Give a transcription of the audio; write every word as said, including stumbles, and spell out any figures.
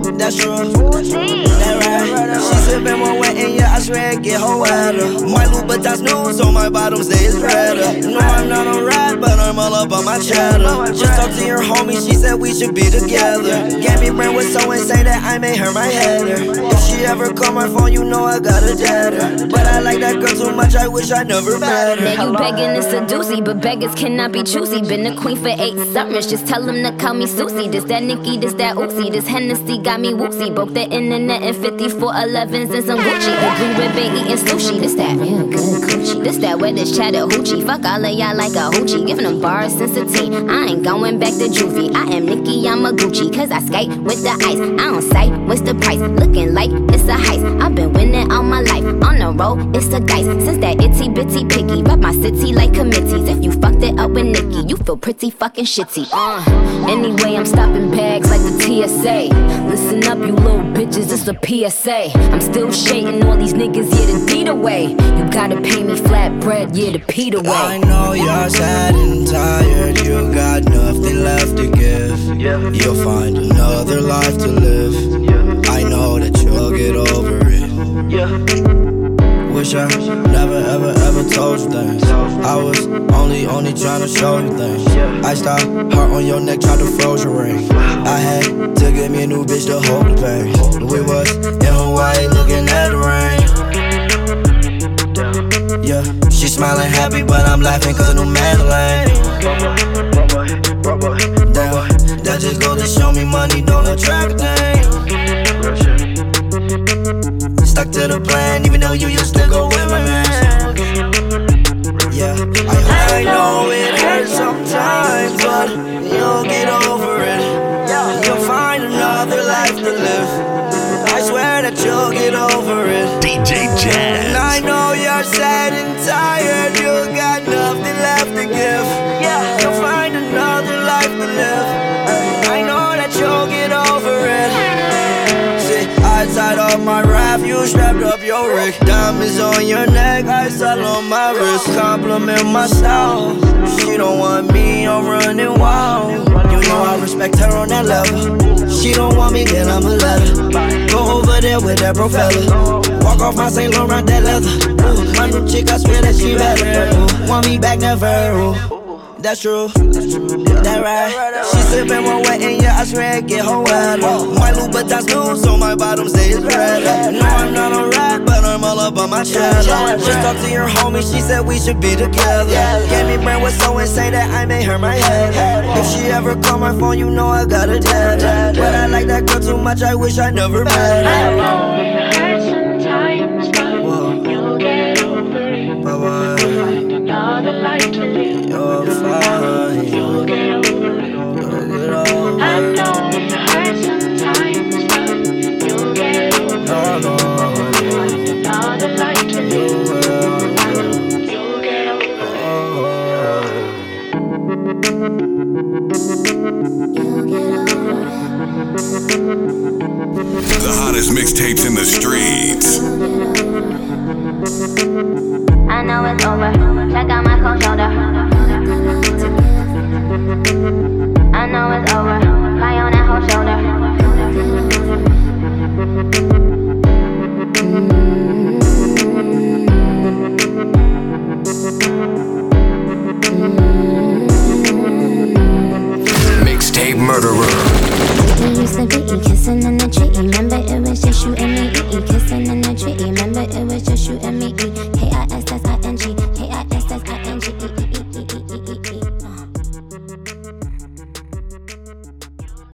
That's true. That right. She sippin' one wet and yeah, I swear it get her wetter. My Louboutins new, so my bottoms they is redder. No, I'm not a rat, but I'm all up on my cheddar. Just talked to your homie, she said we should be together. Gave me brain with so and say that I made her my header. If she ever call my phone, you know I got a deader. But I like that girl too much, I wish I never met her. Now you begging is a doozy, but beggars cannot be choosy. Been a queen for eight summers, just tell them to call me Susie. This that Nicki, this that Uzi, this Hennessy got me woozy. Broke the internet in fifty-four elevens and some Gucci. The blue ribbon eating sushi, this that real good coochie. This that wet, this Chattahoochee. Fuck all of y'all like a hoochie. Giving them bars since a teen. I ain't going back to juvie. I am Nicki, I'm a Gucci. Cause I skate with the ice. I don't sight, what's the price? Looking like it's a heist. I've been winning all my life. On the road, it's a dice. Since that itty bitty piggy. Rep my city like committees. If you fucked it up with Nicki, you feel pretty fucking shitty. Uh, anyway, I'm stopping bags like the T S A. Listen up, you little bitches, it's a P S A. I'm still shading all these niggas, yeah, the deed away. You gotta pay me flat bread, yeah, the Pete away. I know you're sad and tired, you got nothing left to give. You'll find another life to live. I know that you'll get over it. Wish I never ever ever told you things. I was only, only trying to show you things. I stopped, heart on your neck, tried to froze your ring. I had to get me a new bitch to hold the pain. We was in Hawaii looking at the rain. Yeah, she smiling happy, but I'm laughing cause a new Madeline. Damn, that just goes to show me money don't attract a thing. Stuck to the plan, even though you used to go with my man. Yeah, I, I know it hurts sometimes, but you'll get over it. You'll find another life to live. I swear that you'll get over it. D J Jazz. And I know you're sad and tired, you got nothing left to give. You'll find another life to live. I know that you'll get over it. See, I tied up my raft, you strapped up your rig. Diamonds on your neck, ice all on my wrist. Compliment my style. She don't want me, I'm running wild. You know I respect her on that level. She don't want me, then I'ma let her go over there with that bro fella. Walk off my Saint Laurent, that leather. Ooh, my new chick, I swear that she better. Ooh, want me back, never. Ooh. That's true, that right. She sippin' one wet and yeah, I swear it get her wetter. My Louboutins new, so my bottoms they is redder. No, I'm not a rat, but I'm all up on my cheddar. Just talked to your homie, she said we should be together. Gave me brain with so and say that I made her my header. If she ever call my phone, you know I got a deader. But I like that girl too much, I wish I never met her. I know it hurts sometimes, but you'll get over it. Find another life to live. You're fine. You'll get over it. I know it hurts sometimes, but you'll get over it. Find another life to live. You'll get over it. You'll get over it. The hottest mixtapes in the streets. I know it's over, check out my cold shoulder. I know it's over, cry on that whole shoulder. Mixtape murderer. We used to be kissing in the tree. Remember it was just you and me